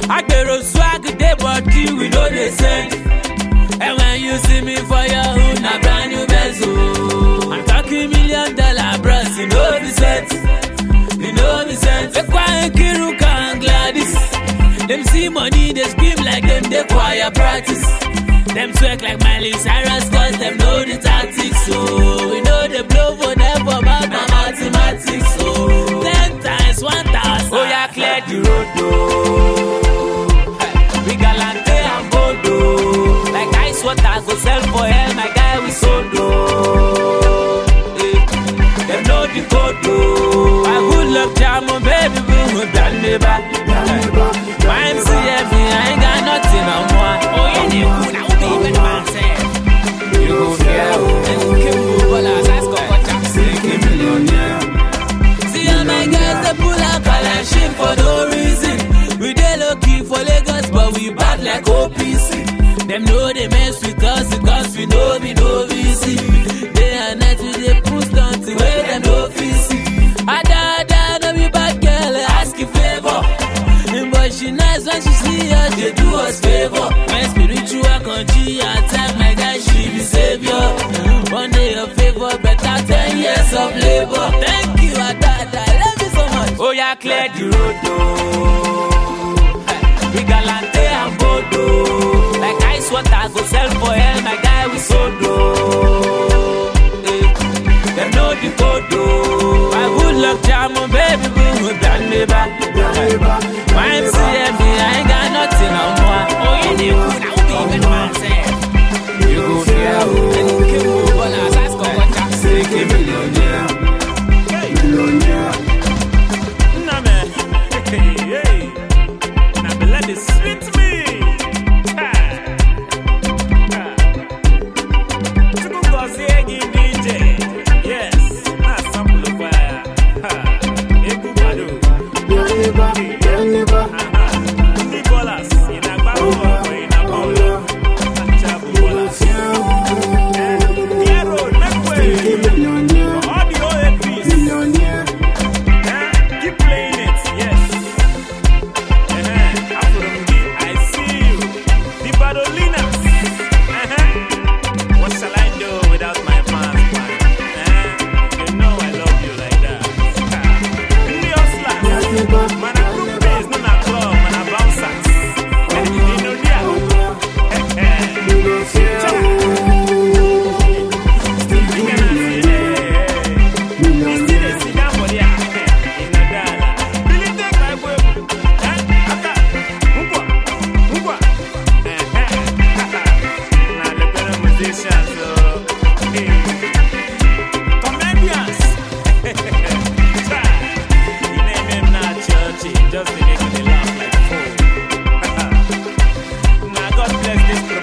I get a swag day, but we know they send. And when you see me for your hood, na brand new bezel. I'm talking $1 million bros, you know the sense. You know the sense. They quiet Kiruka and Gladys. Them see money, they scream like them, they choir practice. Them twerk like Miley Cyrus, cause them know the tactics. So we know they blow for them for about mathematics. So 10 times 1,000. Oh yeah, clear the road though. We galante and bodo. Like ice water go sell for hell, my guy we sodo. Them know the code though. I good luck jam on baby, we brand new back. My MCF, I ain't got nothing on one. Oh yeah, they cool, I will be even myself. You go fair, and you can move all as I score for Jack. $1 millionaire. See all my guys, they pull out call and shit for no reason. We dey low key for Lagos, but we bad like OPC. Them know they mess with us because we know we no easy. Day and night we dey push down to where them no easy. Ada, no be bad girl, ask you favor. But she nice when she see us, they do us favor. My spiritual country attack, my guy, she be savior. One day of favor, better 10 years of labor. Thank you, Ada, I love you so much. Oh yeah, clear the road though. We galante and bodo. Like ice water go sell for hell, my guy we sodo. Them know the code though. My good luck jam on baby, we brand new back. My MCF, I ain't got nothing on one. Oh yeah, they cool, I will be even myself. You go fair, and you can move all as I score for Jack. $1 millionaire. Nah man, hey, now let it sweet me. Just to make me laugh like fool. Now God bless this.